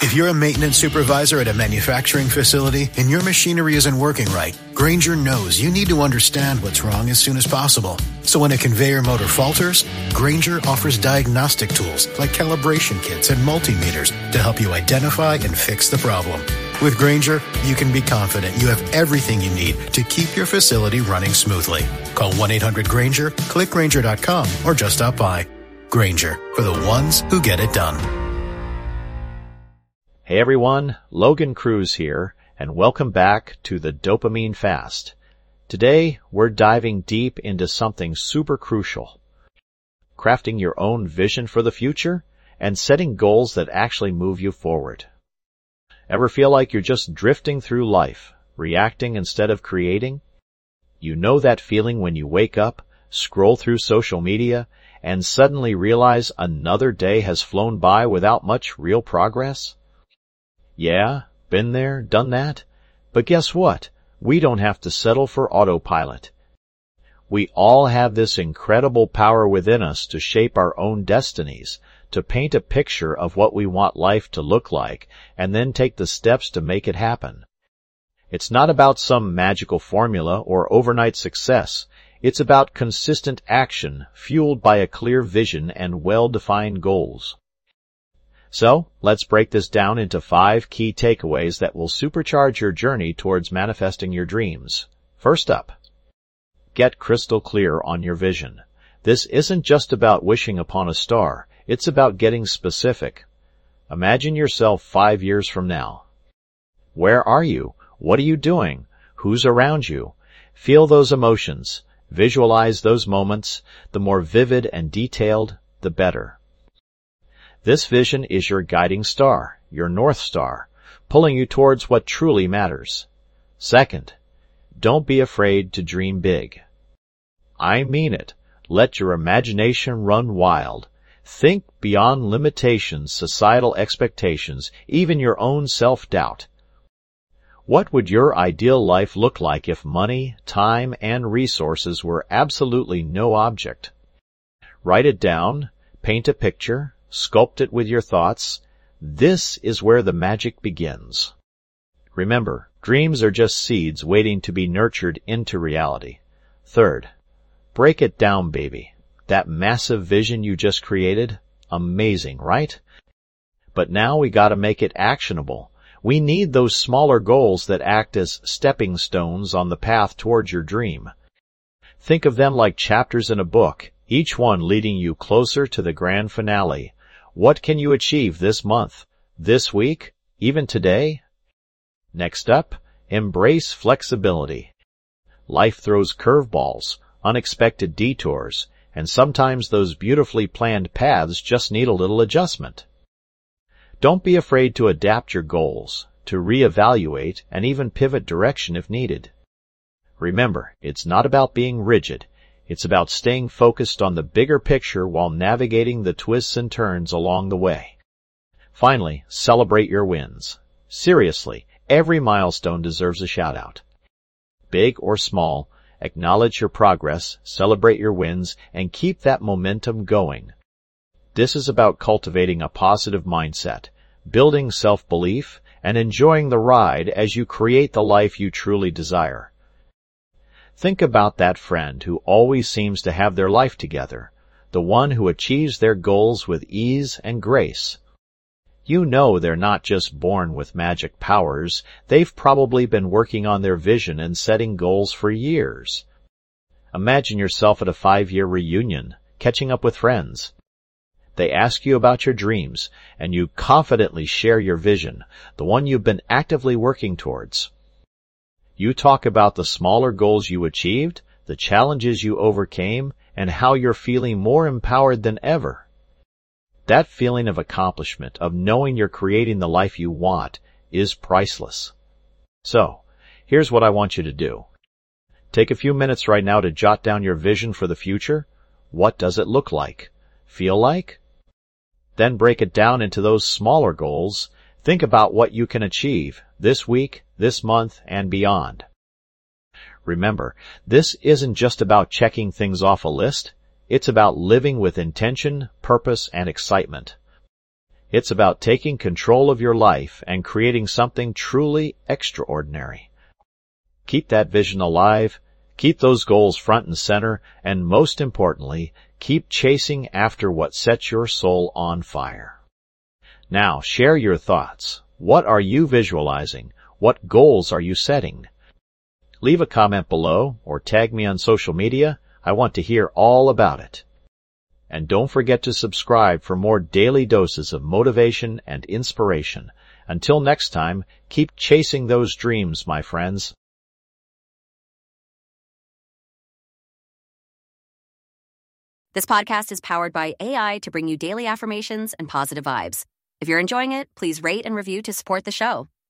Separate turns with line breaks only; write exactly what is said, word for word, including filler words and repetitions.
If you're a maintenance supervisor at a manufacturing facility and your machinery isn't working right, Grainger knows you need to understand what's wrong as soon as possible. So when a conveyor motor falters, Grainger offers diagnostic tools like calibration kits and multimeters to help you identify and fix the problem. With Grainger, you can be confident you have everything you need to keep your facility running smoothly. Call one eight hundred Grainger, click Grainger dot com, or just stop by. Grainger, for the ones who get it done.
Hey everyone, Logan Cruz here, and welcome back to the Dopamine Fast. Today, we're diving deep into something super crucial. Crafting your own vision for the future and setting goals that actually move you forward. Ever feel like you're just drifting through life, reacting instead of creating? You know that feeling when you wake up, scroll through social media, and suddenly realize another day has flown by without much real progress? Yeah, been there, done that. But guess what? We don't have to settle for autopilot. We all have this incredible power within us to shape our own destinies, to paint a picture of what we want life to look like, and then take the steps to make it happen. It's not about some magical formula or overnight success. It's about consistent action, fueled by a clear vision and well-defined goals. So, let's break this down into five key takeaways that will supercharge your journey towards manifesting your dreams. First up, get crystal clear on your vision. This isn't just about wishing upon a star. It's about getting specific. Imagine yourself five years from now. Where are you? What are you doing? Who's around you? Feel those emotions. Visualize those moments. The more vivid and detailed, the better. This vision is your guiding star, your North Star, pulling you towards what truly matters. Second, don't be afraid to dream big. I mean it. Let your imagination run wild. Think beyond limitations, societal expectations, even your own self-doubt. What would your ideal life look like if money, time, and resources were absolutely no object? Write it down, paint a picture, sculpt it with your thoughts. This is where the magic begins. Remember, dreams are just seeds waiting to be nurtured into reality. Third, break it down, baby. That massive vision you just created? Amazing, right? But now we gotta make it actionable. We need those smaller goals that act as stepping stones on the path towards your dream. Think of them like chapters in a book, each one leading you closer to the grand finale. What can you achieve this month, this week, even today? Next up, embrace flexibility. Life throws curveballs, unexpected detours, and sometimes those beautifully planned paths just need a little adjustment. Don't be afraid to adapt your goals, to reevaluate, and even pivot direction if needed. Remember, it's not about being rigid. It's about staying focused on the bigger picture while navigating the twists and turns along the way. Finally, celebrate your wins. Seriously, every milestone deserves a shout-out. Big or small, acknowledge your progress, celebrate your wins, and keep that momentum going. This is about cultivating a positive mindset, building self-belief, and enjoying the ride as you create the life you truly desire. Think about that friend who always seems to have their life together, the one who achieves their goals with ease and grace. You know they're not just born with magic powers. They've probably been working on their vision and setting goals for years. Imagine yourself at a five-year reunion, catching up with friends. They ask you about your dreams, and you confidently share your vision, the one you've been actively working towards. You talk about the smaller goals you achieved, the challenges you overcame, and how you're feeling more empowered than ever. That feeling of accomplishment, of knowing you're creating the life you want, is priceless. So, here's what I want you to do. Take a few minutes right now to jot down your vision for the future. What does it look like? Feel like? Then break it down into those smaller goals. Think about what you can achieve this week, this month, and beyond. Remember, this isn't just about checking things off a list. It's about living with intention, purpose, and excitement. It's about taking control of your life and creating something truly extraordinary. Keep that vision alive, keep those goals front and center, and most importantly, keep chasing after what sets your soul on fire. Now, share your thoughts. What are you visualizing? What goals are you setting? Leave a comment below or tag me on social media. I want to hear all about it. And don't forget to subscribe for more daily doses of motivation and inspiration. Until next time, keep chasing those dreams, my friends.
This podcast is powered by A I to bring you daily affirmations and positive vibes. If you're enjoying it, please rate and review to support the show.